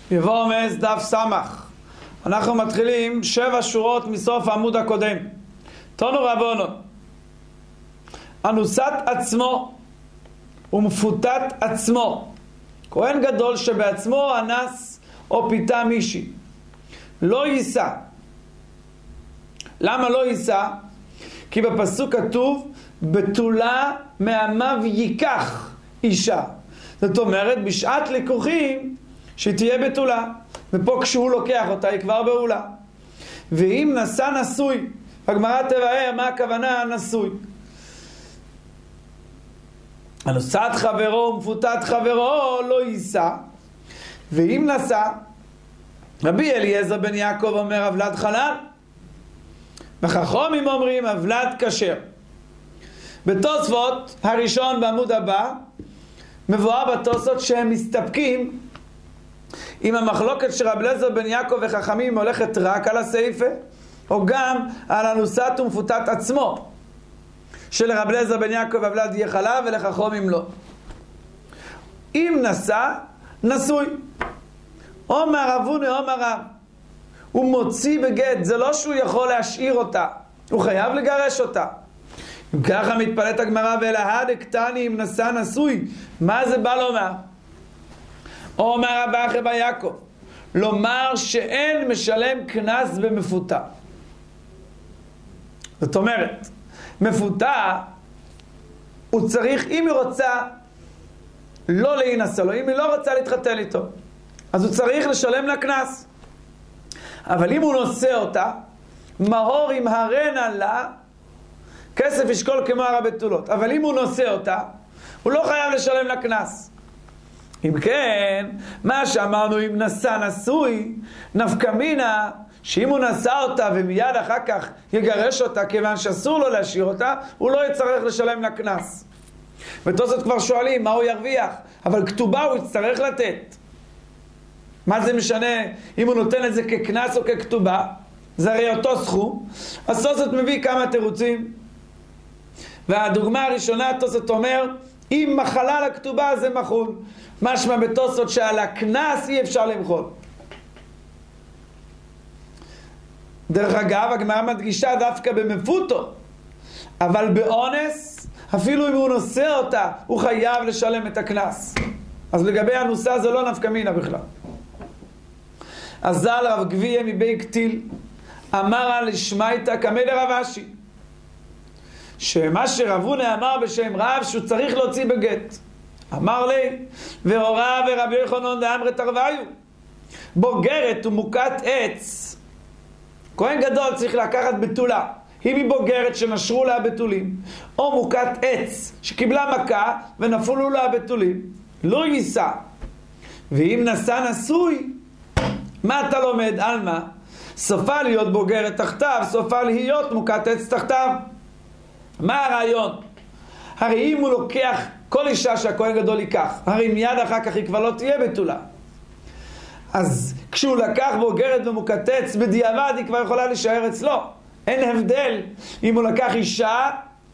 יבוא אמס דף סמך. אנחנו מתחילים 7 שורות מסוף העמוד הקודם. תנו רבונו, אנוסת עצמו ומפותת עצמו, כהן גדול שבעצמו אנס או פיתה מישהי, לא יישא. למה לא יישא? כי בפסוק כתוב בתולה מעמיו ייקח אישה. זאת אומרת בשעת לקוחים שתהיה בתולה, ופה כשהוא לוקח אותה היא כבר בעולה. ואם נשא נשוי, הגמרא תבאר מה הכוונה נשוי. אנוסת חברו ומפותת חברו לא יישא. ואם נשא, רבי אליעזר בן יעקב אומר אבלת חלל, וחכמים אומרים אבלת כשר. בתוספות הראשון בעמוד הבא מבואר בתוספות שהם מסתפקים עם המחלוקת של רבי אליעזר בן יעקב וחכמים הולכת רק על הסעיפה או גם על אנוסת ומפותת עצמו, שלרבי אליעזר בן יעקב אבלת יהיה חלב ולחכמים לא. אם נשא נשוי, אומר אבונה אומר רב, הוא מוציא בגט, זה לא שהוא יכול להשאיר אותה, הוא חייב לגרש אותה. אם ככה מתפלאת הגמרא ולהד הקטני אם נשא נשוי, מה זה בא לומר? אומר רב אחי בר יעקב, לומר שאין משלם קנס במפותה. זאת אומרת, מפותה הוא צריך, אם היא רוצה לא להינשא לו, אם היא לא רוצה להתחתן איתו, אז הוא צריך לשלם לה קנס. אבל אם הוא נושא אותה, מהור ימהרנה לה, כסף ישקול כמו הר הבתולות. אבל אם הוא נושא אותה, הוא לא חייב לשלם לה קנס. אם כן, מה שאמרנו אם נשא נשוי, נפקא מינה, שאם הוא נשא אותה ומיד אחר כך יגרש אותה כיוון שאסור לו להשאיר אותה, הוא לא יצטרך לשלם לה קנס. ותוספות כבר שואלים מה הוא ירוויח, אבל כתובה הוא יצטרך לתת. מה זה משנה אם הוא נותן את זה כקנס או ככתובה? זה הרי אותו סכום. אז תוספות מביא כמה תירוצים. והדוגמה הראשונה, תוספות אומר, אם מחלה לכתובה זה מחול. משמע בתוספות שעל הקנס אי אפשר למחול. דרך אגב, הגמרא מדגישה דווקא במפותו, אבל באונס, אפילו אם הוא נושא אותה, הוא חייב לשלם את הקנס. אז לגבי הנושא זה לא נפקא מינה בכלל. אזל רב גבייה מבי קטיל אמר על שמייתא קמא לרב אשי, שמה שרב הונא אמר בשם רב שהוא צריך להוציא בגט. אמר לי והורה ורבי יוחנן דאמרי תרוויו, בוגרת ומוכת עץ, כהן גדול צריך לקחת בתולה, אם היא בוגרת שנשרו לה בתולים, או מוכת עץ שקיבלה מכה ונפלו לה בתולים, לא יישא. ואם נשא נשוי, מה אתה לומד? על מה? סופה להיות בוגרת תחתיו, סופה להיות מוכת עץ תחתיו. מה הרעיון? הרי אם הוא לוקח כל אישה שהכהן גדול ייקח, הרי מיד אחר כך היא כבר לא תהיה בתולה. אז כשהוא לקח בוגרת ומוכת עץ, בדיעבד היא כבר יכולה להישאר אצלו. אין הבדל אם הוא לקח אישה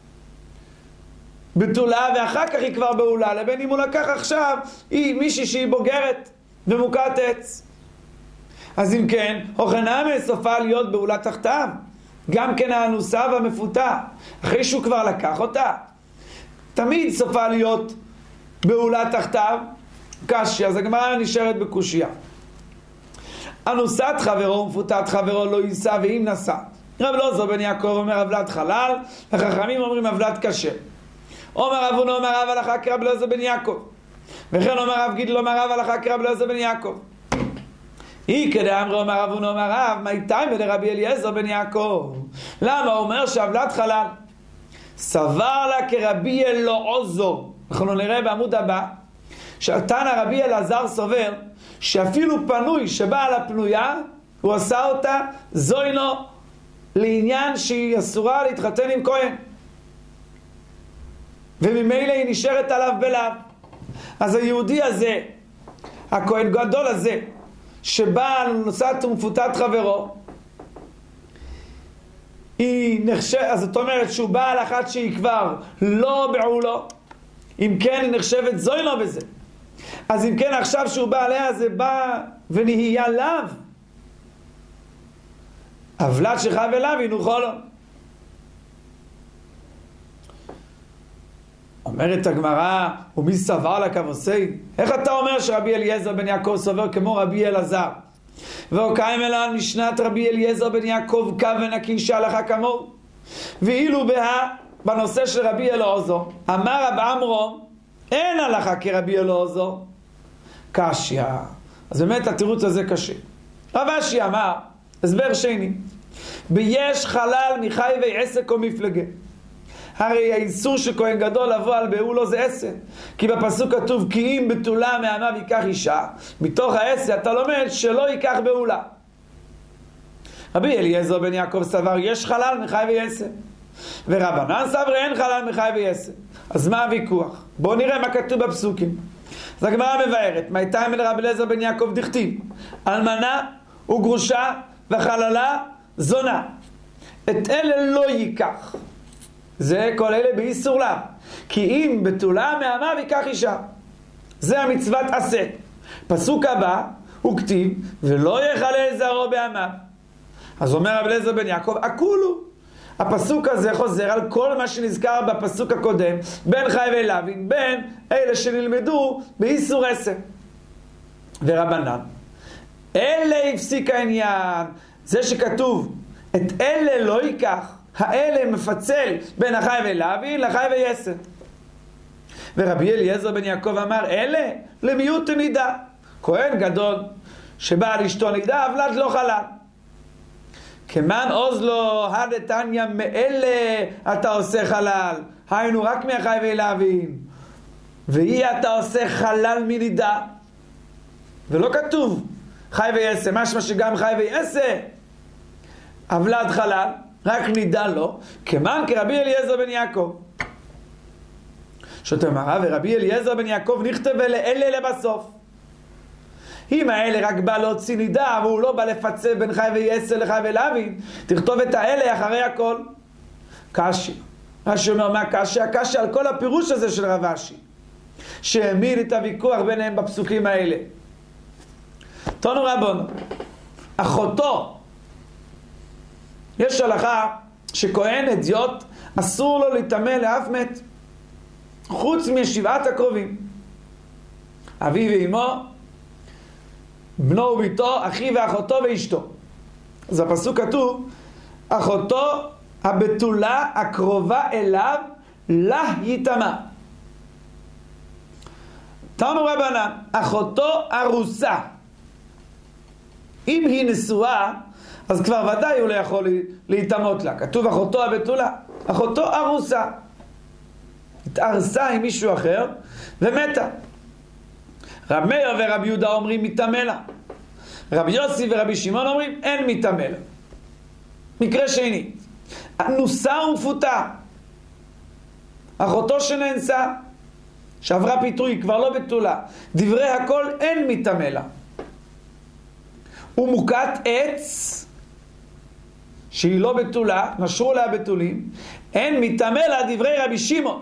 בתולה ואחר כך היא כבר בעולה, לבין אם הוא לקח עכשיו מישהי שהיא בוגרת ומוכת עץ. אז אם כן, הוכנמי סופה להיות בעולה תחתיו, גם כן האנוסה והמפותה, אחרי שהוא כבר לקח אותה, תמיד סופה להיות בעולה תחתיו, קשיא. אז הגמרא נשארת בקושיה. אנוסת חברו ומפותת חברו לא יישא ואם נשא. רב אלעזר בן יעקב אומר אבלת חלל, וחכמים אומרים אבלת כשר. אומר רב הונא אומר רב הלכה כרב אלעזר בן יעקב, וכן אומר רב גידל אומר רב הלכה כרב אלעזר בן יעקב. היא כדאמרי אומר רב הונא אומר רב, מה איתיים ולרבי אליעזר בן יעקב? למה? הוא אומר שאבלת חלל סבר לה כרבי אלעזר. אנחנו נראה בעמוד הבא שהתנא רבי אלעזר סובר שאפילו פנוי שבא על הפנויה הוא עשה אותה זוינו לעניין שהיא אסורה להתחתן עם כהן, וממילא היא נשארת עליו בלאו. אז היהודי הזה, הכהן גדול הזה, שבא על נושאת ומפותת חברו, היא נחשבת, אז זאת אומרת שהוא בא על אחת שהיא כבר לא בעולו, אם כן היא נחשבת זוינו בזה. אז אם כן עכשיו שהוא בא עליה זה בא ונהיה לאו. אבלת שחייב אליו ינוחו לו. אומרת הגמרא, ומי סבר לה כבוסי? איך אתה אומר שרבי אליעזר בן יעקב סובר כמו רבי אלעזר? והוקיים אליו משנת רבי אליעזר בן יעקב קו ונקי שהלכה כמוהו. ואילו בנושא של רבי אלעזר אמר רב עמרם אין הלכה כרבי אלעזר קשיא. אז באמת התירוץ הזה קשה. רב אשי אמר הסבר שני, ביש חלל מחי ועסק או מפלגה. הרי האיסור של כהן גדול לבוא על בעולו זה עשה, כי בפסוק כתוב כי אם בתולה מעמה ויקח אישה. מתוך העשה אתה לומד שלא ייקח בעולה. רבי אליעזר בן יעקב סבר יש חלל מחי ועשה, ורבנן סבר אין חלל מחי ועשה. אז מה הוויכוח? בואו נראה מה כתוב בפסוקים. אז הגמרא מבארת מהייתה מן רבי אליעזר בן יעקב דכתיב אלמנה וגרושה וחללה זונה, את אלה לא ייקח. זה כל אלה באיסור לה, כי אם בתולה מעמה ויקח אישה. זה המצוות עשה. פסוק הבא הוא כתיב ולא יחלל זרעו בעמיו. אז אומר רבי אליעזר בן יעקב הכולו. הפסוק הזה חוזר על כל מה שנזכר בפסוק הקודם בין חי ולוין, בין אלה שנלמדו באיסור עשה. ורבנן אלה הפסיק העניין, זה שכתוב את אלה לא ייקח, האלה מפצל בין החי ולוין לחי ויסר. ורבי אליעזר בן יעקב אמר אלה למיעוט נידה, כהן גדול שבא לאשתו נידה אבלת לא חלל. כמן עוז לו הדתניא מאלה אתה עושה חלל, היינו רק מהחי ולוין, ואי אתה עושה חלל מנידה. ולא כתוב חי ויסר, משמע שגם חי ויסר אבלת חלל, רק נידה לא, כמן כרבי אליעזר בן יעקב. שתאמר ורבי אליעזר בן יעקב נכתב לאלה לבסוף. אם האלה רק בא להוציא נידה והוא לא בא לפצל בין חי ויסר לחי ולוין, תכתוב את האלה אחרי הכל. קשיא. רש"י אומר מה קשיא? קשיא על כל הפירוש הזה של רב אשי שהעמיד את הוויכוח ביניהם בפסוקים האלה. תנו רבנו, אחותו, יש הלכה שכהן אדיוט אסור לו להיטמא לאף מת חוץ משבעת הקרובים, אביו ואמו, בנו וביתו, אחי ואחותו ואשתו. אז הפסוק כתוב אחותו הבתולה הקרובה אליו לה יטמא. תנו רבנן, אחותו ארוסה, אם היא נשואה אז כבר ודאי הוא לא יכול להתאמות לה. כתוב אחותו הבתולה, אחותו ארוסה, התארסה עם מישהו אחר ומתה. רב מאיר ורבי יהודה אומרים מתאמה לה, רבי יוסי ורבי שמעון אומרים אין מתאמה לה. מקרה שני, נוסה ומפותה, אחותו שנאנסה שעברה פיתוי, כבר לא בתולה, דברי הכל אין מתאמה לה. ומוקת עץ שהיא לא בתולה, נשרו לה בתולים, אין מתאמה לה דברי רבי שמעון.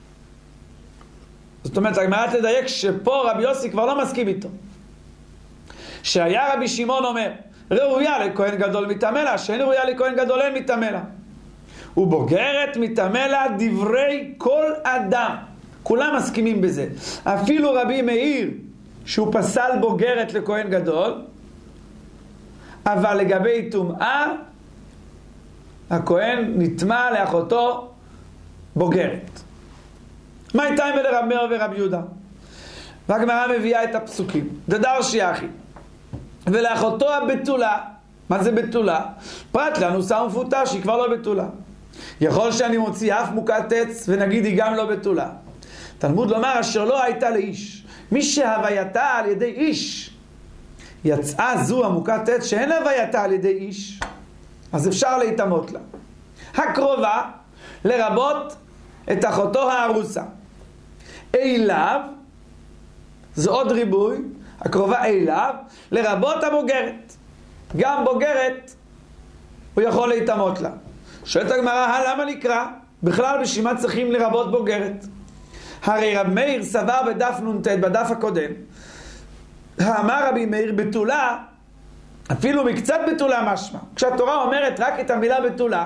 זאת אומרת, הגמרא תדייק שפה רבי יוסי כבר לא מסכים איתו. שהיה רבי שמעון אומר, ראויה לכהן גדול מתאמה לה, שאין ראויה לכהן גדול אין מתאמה לה. ובוגרת מתאמה לה דברי כל אדם. כולם מסכימים בזה. אפילו רבי מאיר, שהוא פסל בוגרת לכהן גדול, אבל לגבי טומאה, הכהן נטמא לאחותו בוגרת. מה הייתה עם רב מאיר ורב יהודה? והגמרא מביאה את הפסוקים. דדרשי אחי. ולאחותו הבתולה, מה זה בתולה? פרט לאנוסה ומפותה שהיא כבר לא בתולה. יכול שאני מוציא אף מוקת עץ ונגיד היא גם לא בתולה. תלמוד לומר אשר לא הייתה לאיש. מי שהווייתה על ידי איש, יצאה זו המוקת עץ שאין הווייתה על ידי איש, אז אפשר להתאמות לה. הקרובה לרבות את אחותו הארוסה. אליו, זה עוד ריבוי, הקרובה אליו, לרבות הבוגרת. גם בוגרת הוא יכול להתאמות לה. שואלת הגמרא, למה נקרא? בכלל בשביל מה צריכים לרבות בוגרת? הרי רב מאיר סבר בדף נ"ט, בדף הקודם, אמר רבי מאיר בתולה, אפילו מקצת בתולה משמע. כשהתורה אומרת רק את המילה בתולה,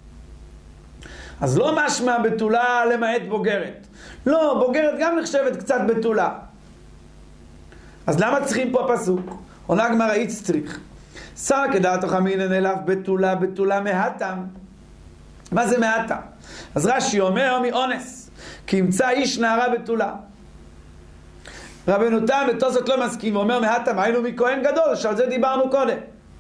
אז לא משמע בתולה למעט בוגרת. לא, בוגרת גם נחשבת קצת בתולה. אז למה צריכים פה הפסוק? עונה הגמרא איץ צריך. שר כדעת חכמינן אליו בתולה, בתולה מהתם. מה זה מהתם? אז רש"י אומר מאונס, כי ימצא איש נערה בתולה. רבנו תם בתוספות לא מסכים, ואומר מהתם היינו מכהן גדול, שעל זה דיברנו קודם.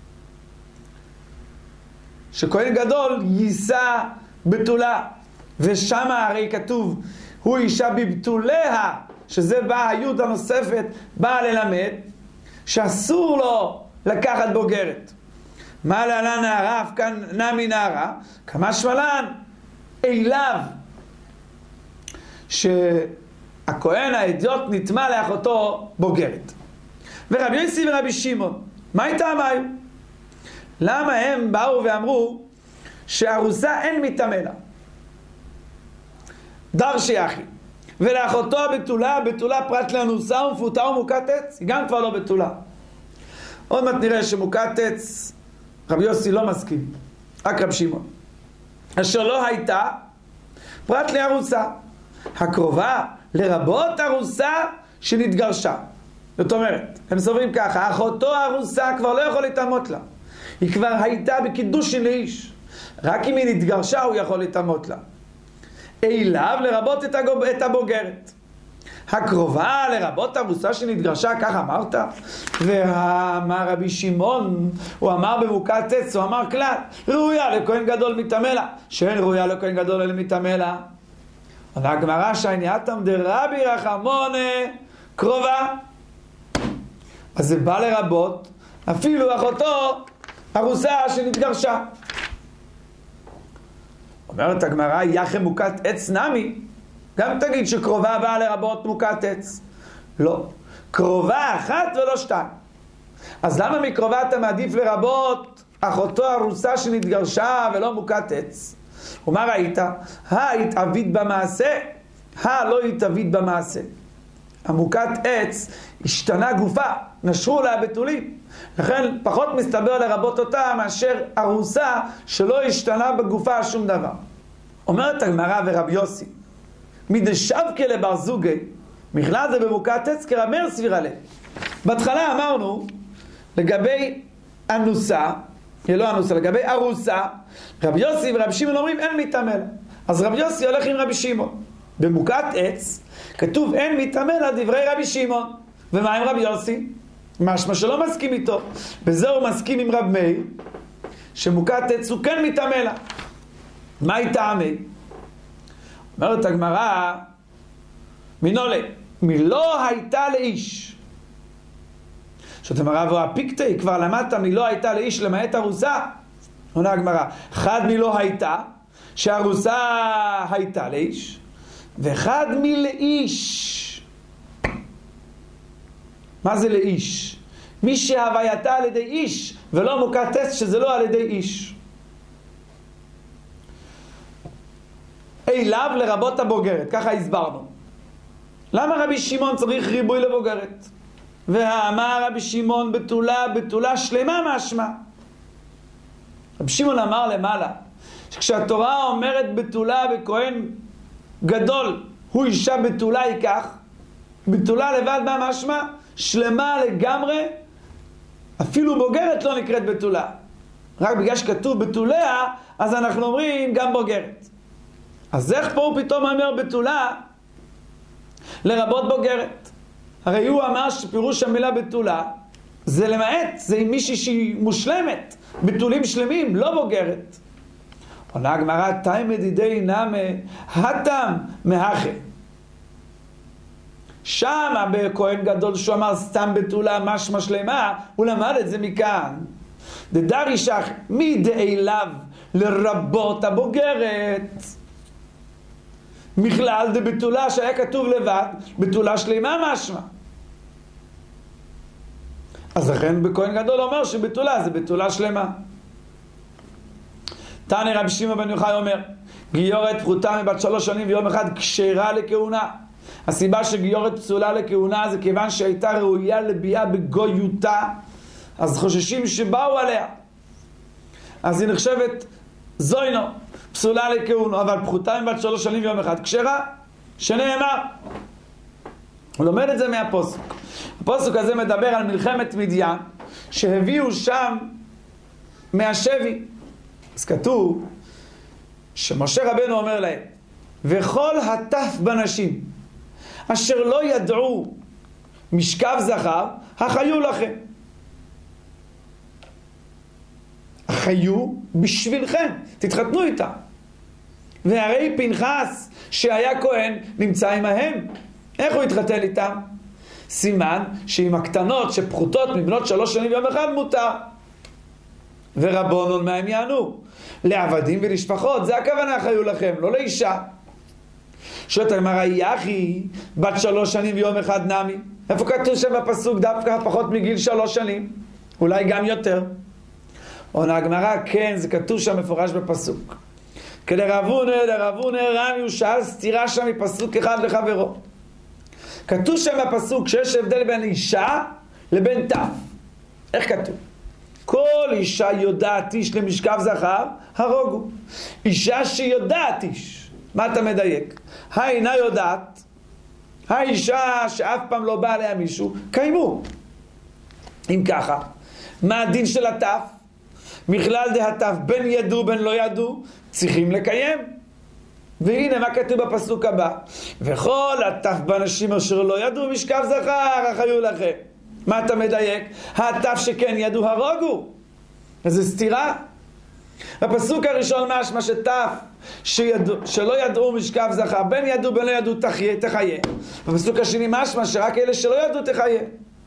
שכהן גדול יישא בתולה, ושם הרי כתוב, הוא אישה בבתוליה, שזה בא היוד הנוספת, באה ללמד, שאסור לו לקחת בוגרת. מה להלן נערה, אף כאן נמי נערה, כמה שמלן, אליו, שהכהן האדיוט נטמע לאחותו בוגרת. ורבי יוסי ורבי שמעון, מה איתם היו? למה הם באו ואמרו שארוסה אין מטמא לה? דרשי אחי. ולאחותו בתולה, בתולה פרט לאנוסה ומפותה ומוקת עץ, היא גם כבר לא בתולה. עוד מעט נראה שמוקת עץ, רבי יוסי לא מסכים, רק רבי שמעון. אשר לא הייתה פרט לארוסה, הקרובה לרבות ארוסה שנתגרשה. זאת אומרת, הם סוברים ככה, אחותו הארוסה כבר לא יכול להתאמות לה. היא כבר הייתה בקידושין לאיש. רק אם היא נתגרשה הוא יכול להתאמות לה. אליו לרבות את הבוגרת. הקרובה לרבות ארוסה שנתגרשה, כך אמרת? ואמר רבי שמעון, הוא אמר במוקת עץ, הוא אמר כלל, ראויה לכהן גדול מטמא לה, שאין ראויה לכהן גדול אלא מטמא לה. עונה הגמרא שענייתם דרבי רחמונה קרובה. אז זה בא לרבות אפילו אחותו ארוסה שנתגרשה. אומרת הגמרא, יחם מוקת עץ נמי, גם תגיד שקרובה באה לרבות מוקת עץ. לא, קרובה אחת ולא שתיים. אז למה מקרובה אתה מעדיף לרבות אחותו ארוסה שנתגרשה ולא מוקת עץ? ומה ראית? התאבית במעשה, לא התאבית במעשה. המוקת עץ השתנה גופה, נשרו לה בתולים, לכן פחות מסתבר לרבות אותה מאשר ארוסה שלא השתנה בגופה שום דבר. אומרת הגמרא ורבי יוסי, מדשבקה לבר זוגי, מכלל זה במוקת עץ כרמר סבירה לב. בהתחלה אמרנו לגבי אנוסה, לא אנוסה, לגבי ארוסה, רבי יוסי ורבי שמעון אומרים אין מטמא לה. אז רבי יוסי הולך עם רבי שמעון. במוקת עץ כתוב אין מטמא לה דברי רבי שמעון. ומה עם רבי יוסי? משמע שלא מסכים איתו. בזה הוא מסכים עם רב מאיר, שמוקת עץ הוא כן מטמא לה. מה היא טעמי? אומרת הגמרא, מנולה, מלא הייתה לאיש. זאת אומרת, והפיקטי כבר למדת מלא הייתה לאיש למעט ארוסה. עונה הגמרא, אחד מלא הייתה, שהארוסה הייתה לאיש, ואחד מלאיש. מה זה לאיש? מי שהווייתה על ידי איש, ולא מוקת עץ שזה לא על ידי איש. אליו לרבות הבוגרת, ככה הסברנו. למה רבי שמעון צריך ריבוי לבוגרת? ואמר רבי שמעון בתולה, בתולה שלמה משמע. רבי שמעון אמר למעלה, שכשהתורה אומרת בתולה בכהן גדול, הוא אישה בתולה ייקח, בתולה לבד מה משמע? שלמה לגמרי, אפילו בוגרת לא נקראת בתולה. רק בגלל שכתוב בתוליה, אז אנחנו אומרים גם בוגרת. אז איך פה הוא פתאום אומר בתולה לרבות בוגרת? הרי הוא אמר שפירוש המילה בתולה זה למעט, זה עם מישהי שהיא מושלמת, בתולים שלמים, לא בוגרת. עונה הגמרא, תאי מדידי נמה התם מהכה. שם בכהן גדול שהוא אמר סתם בתולה משמע שלמה, הוא למד את זה מכאן. דדרי שח מדאליו לרבות הבוגרת. מכלל דבתולה שהיה כתוב לבד, בתולה שלמה משמע. אז לכן בכהן גדול אומר שבתולה זה בתולה שלמה. תנא רבי שמעון בן יוחאי אומר, גיורת פחותה מבת 3 שנים ויום אחד כשרה לכהונה, הסיבה שגיורת פסולה לכהונה זה כיוון שהייתה ראויה לביאה בגויותה, אז חוששים שבאו עליה, אז היא נחשבת זוינו, פסולה לכהונה, אבל פחותה מבת 3 שנים ויום אחד כשרה, שנאמר. הוא לומד את זה מהפוסק. הפוסק הזה מדבר על מלחמת מדיין שהביאו שם מהשבי. אז כתוב שמשה רבנו אומר להם, וכל הטף בנשים אשר לא ידעו משכב זכר, החיו לכם. החיו בשבילכם, תתחתנו איתה. והרי פנחס שהיה כהן נמצא עמהם. איך הוא התחתן איתם? סימן שעם הקטנות שפחותות מבנות 3 שנים ויום אחד מותר. ורבונון מה הם יענו? לעבדים ולשפחות, זה הכוונה חיו לכם, לא לאישה. שואלת הגמרא, יחי בת 3 שנים ויום אחד נמי. איפה כתוב שם בפסוק דווקא פחות מגיל 3 שנים? אולי גם יותר. עונה הגמרא, כן, זה כתוב שם מפורש בפסוק. לרבונה רמי הוא שאל סתירה שם מפסוק אחד לחברו. כתוב שם בפסוק שיש הבדל בין אישה לבין טף. איך כתוב? כל אישה יודעת איש למשכב זכר, הרוגו. אישה שיודעת איש, מה אתה מדייק? אינה יודעת, האישה שאף פעם לא בא עליה מישהו, קיימו. אם ככה, מה הדין של הטף? מכלל דהטף בין ידעו בין לא ידעו, צריכים לקיים. והנה מה כתוב בפסוק הבא, וכל הטף בנשים אשר לא ידעו משכב זכר, החיו לכם. מה אתה מדייק? הטף שכן ידעו, הרוגו. איזה סתירה. הפסוק הראשון משמע שטף שלא ידעו משכב זכר, בין ידעו בין לא ידעו תחיה. בפסוק השני משמע שרק אלה שלא ידעו תחיה.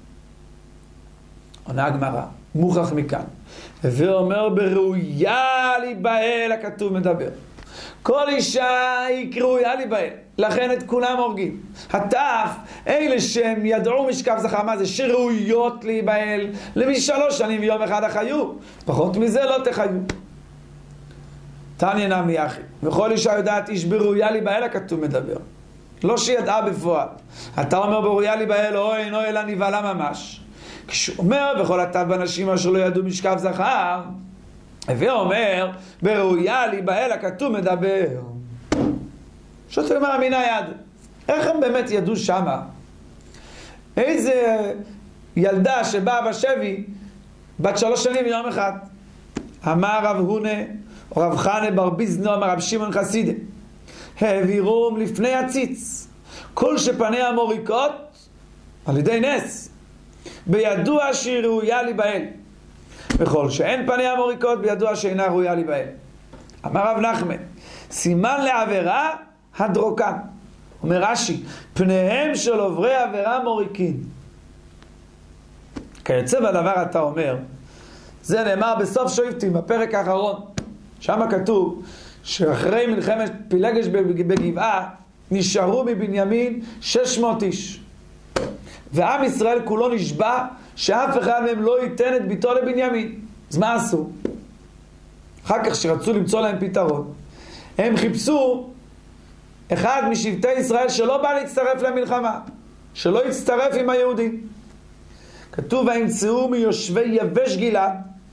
עונה הגמרא, מוכח מכאן, ואומר בראויה להיבהל, הכתוב מדבר. כל אישה היא ראויה להיבהל, לכן את כולם הורגים. הטף, אלה שהם ידעו משכב זכר, מה זה? שראויות להיבהל, למי 3 שנים ויום אחד החיו, פחות מזה לא תחיו. תניא נמי אחי, וכל אישה יודעת איש בראויה להיבהל, הכתוב מדבר. לא שידעה בפועל. אתה אומר בראויה להיבהל, אוי אינו אלא נבהלה ממש. כשהוא אומר בכל הטף בנשים אשר לא ידעו משכב זכר, ואומר בראויה להיבהל, הכתוב מדבר. שאתה אומר מן היד, איך הם באמת ידעו שמה? איזה ילדה שבאה בשבי בת 3 שנים ויום אחד. אמר רב הונה או רב חנה בר ביזנו, אמר רב שמעון חסידה, העבירום לפני הציץ כל שפניה מוריקות על ידי נס, בידוע שהיא ראויה להיבהל, וכל שאין פניה מוריקות בידוע שאינה ראויה להיבהל. אמר רב נחמן, סימן לעבירה הדרוקן. אומר רש"י, פניהם של עוברי עבירה מוריקין. כיוצא בדבר אתה אומר, זה נאמר בסוף שופטים בפרק האחרון, שם כתוב שאחרי מלחמת פילגש בגבעה נשארו מבנימין 600 איש, ועם ישראל כולו נשבע שאף אחד מהם לא ייתן את ביתו לבנימין. אז מה עשו? אחר כך שרצו למצוא להם פתרון, הם חיפשו אחד משבטי ישראל שלא בא להצטרף למלחמה, שלא יצטרף עם היהודים. כתוב וימצאו מיושבי יבש גלעד,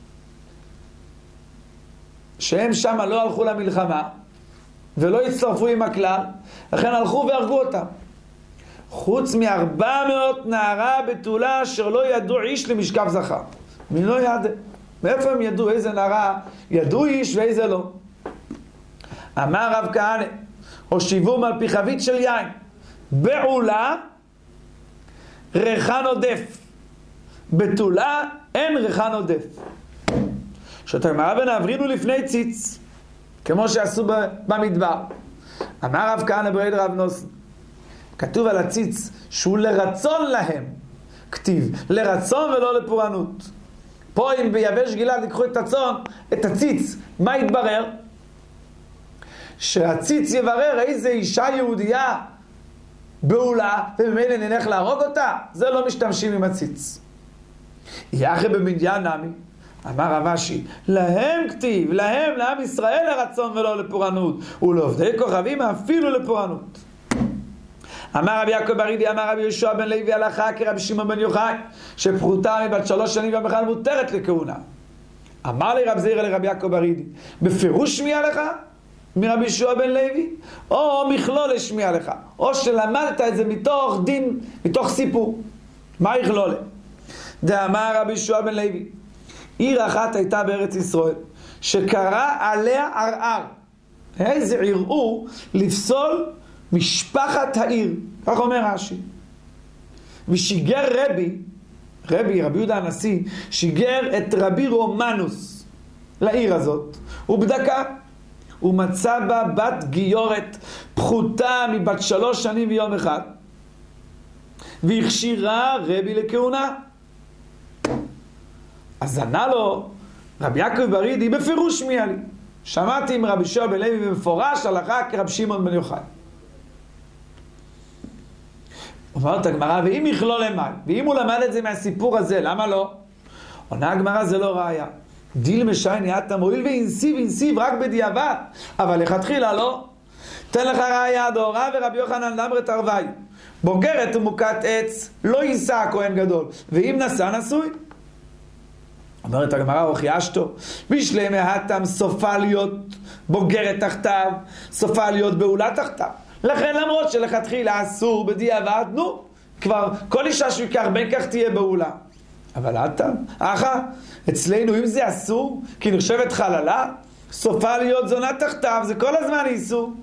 שהם שם לא הלכו למלחמה ולא הצטרפו עם הכלל, לכן הלכו והרגו אותם. חוץ מ400 נערה בתולה אשר לא ידעו איש למשכב זכר. מי לא ידע? מאיפה הם ידעו איזה נערה ידעו איש ואיזה לא? אמר רב כהנא, הושיבום על פי חבית של יין בעולה ריחן עודף, בתולה אין ריחן עודף. שאתה אמר ונעברינו לפני ציץ, כמו שעשו במדבר. אמר רב כהנא ברד רב נוסן, כתוב על הציץ שהוא לרצון להם, כתיב לרצון ולא לפורענות. פה אם ביבש גלעד לקחו את הצאן, את הציץ, מה יתברר? שהציץ יברר איזה אישה יהודייה בעולה ובמילא נלך להרוג אותה, זה לא משתמשים עם הציץ. יחי במדיין נמי, אמר רב אשי, להם כתיב, להם, לעם ישראל לרצון ולא לפורענות, ולעובדי כוכבים אפילו לפורענות. אמר רבי יעקב ברידי, אמר רבי יהושע בן לוי הלכה כרבי שמעון בן יוחאי, שפחותה מבת 3 שנים ובכלל מותרת לכהונה. אמר לי רב זירא לרבי יעקב ברידי, בפירוש שמיע לך מרבי יהושע בן לוי, או מכלול שמיע לך, או שלמדת את זה מתוך דין, מתוך סיפור. מה יכלול? דאמר רבי יהושע בן לוי, עיר אחת הייתה בארץ ישראל, שקרא עליה ערער. איזה ערעור לפסול משפחת העיר, כך אומר רש"י. ושיגר רבי יהודה הנשיא, שיגר את רבי רומנוס לעיר הזאת, ובדקה, הוא מצא בה בת גיורת פחותה מבת 3 שנים ויום אחד, והכשירה רבי לכהונה. אז ענה לו רבי יעקב ברידי, בפירוש שמיע לי, שמעתי עם רבי יהושע בן לוי במפורש הלכה כרבי שמעון בן יוחאי. אומרת הגמרא, ואם יכלול למד, ואם הוא למד את זה מהסיפור הזה, למה לא? עונה הגמרא, זה לא ראיה. דיל משייני אתה מועיל ואינסיב רק בדיעבד, אבל לכתחילה לא. תן לך ראיה דאורא ורבי יוחנן למרת ערבי, בוגרת ומוכת עץ לא יישא הכהן גדול, ואם נשא נשוי. אומרת הגמרא, הוכי אשתו בשלמי התם סופה להיות בוגרת תחתיו, סופה להיות בעולה תחתיו. לכן למרות שלכתחילה אסור בדיעבד, נו, כבר כל אישה שהוא ייקח בין כך תהיה בעולה. אבל התם, אצלנו אם זה אסור, כי נחשבת חללה, סופה להיות זונה תחתיו, זה כל הזמן איסור.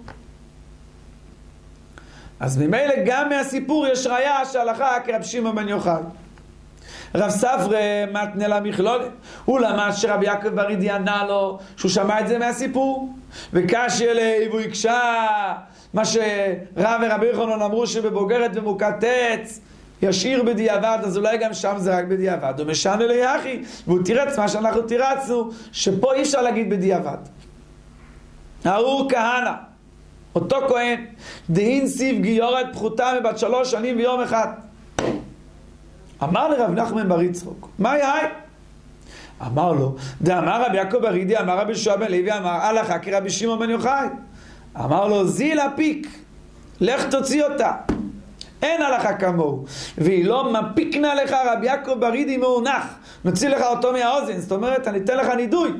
אז ממילא גם מהסיפור יש ראיה שהלכה כרבי שמעון בן יוחאי. רב ספרא מתנה למכלול, הוא למד שרבי יעקב ברידי ענה לו שהוא שמע את זה מהסיפור, וקשי אליי והוא הקשה מה שרב ורבי יוחנן אמרו שבבוגרת ומוכת עץ ישאיר בדיעבד, אז אולי גם שם זה רק בדיעבד. הוא משנה לי אחי, והוא תירץ מה שאנחנו תירצנו, שפה אי אפשר להגיד בדיעבד. ארור כהנא, אותו כהן, דהין סיב גיורת פחותה מבת 3 שנים ויום אחד. אמר לרב נחמן בר יצחוק, מה יאי? אמר לו, דאמר רבי יעקב ברידי, אמר רבי יהושע בן לוי, אמר הלכה כרבי שמעון בן יוחאי. אמר לו, זיל הפיק, לך תוציא אותה. אין הלכה כמוהו, והיא לא מפיקנה לך רבי יעקב ברידי מאונח, נוציא לך אותו מהאוזן, זאת אומרת, אני אתן לך נידוי.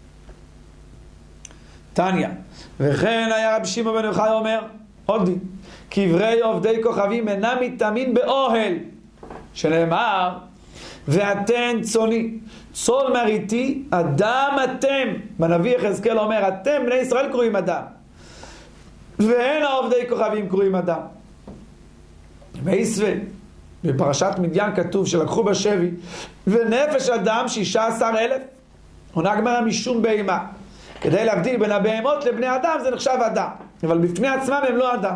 תניא, וכן היה רבי שמעון בן יוחאי אומר, עוד דין, קברי עובדי כוכבים אינם מתאמין באוהל, שנאמר, ואתן צוני, צאן מרעיתי, אדם אתם. בנביא יחזקאל אומר, אתם בני ישראל קרואים אדם, ואין העובדי כוכבים קרואים אדם. מייסווה, בפרשת מדיין כתוב שלקחו בשבי, ונפש אדם 16,000, עונה הגמרא משום בהמה. כדי להבדיל בין הבהמות לבני אדם זה נחשב אדם, אבל בפני עצמם הם לא אדם.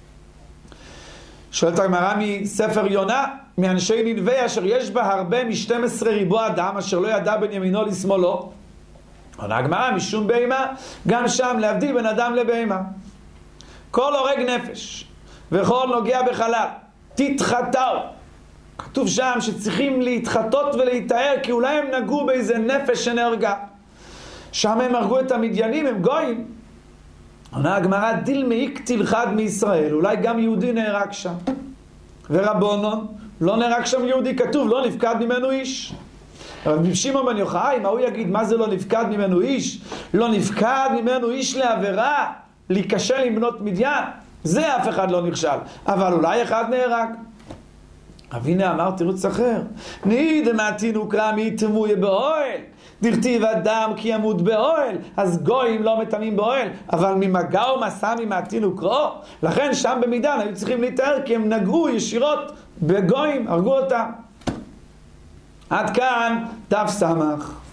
שואלת הגמרא מספר יונה, מאנשי נינווה אשר יש בה הרבה מ12 ריבוע אדם אשר לא ידע בין ימינו לשמאלו. עונה הגמרא משום בהמה, גם שם להבדיל בין אדם לבהמה. כל הורג נפש וכל נוגע בחלל תתחתאו. כתוב שם שצריכים להתחתות ולהתאר, כי אולי הם נגעו באיזה נפש שנהרגה. שם הם הרגו את המדיינים, הם גויים. עונה הגמרא, דיל מאיק תלחד מישראל, אולי גם יהודי נהרג שם. ורבונון, לא נהרג שם יהודי, כתוב לא נפקד ממנו איש. רבי שמעון בן יוחאי, מה הוא יגיד? מה זה לא נפקד ממנו איש? לא נפקד ממנו איש לעבירה, להיקשר עם בנות מדיין, זה אף אחד לא נכשל, אבל אולי אחד נהרג. אבינה אמר תירוץ אחר, ניד מעתינו קרא מי תמויה באוהל, דכתיב אדם כי ימות באוהל, אז גויים לא מטמאים באוהל, אבל ממגע ומסע ממעתינו קרוא, לכן שם במידן היו צריכים להתאר, כי הם נגעו ישירות בגויים, הרגו אותם. עד כאן דף סמך.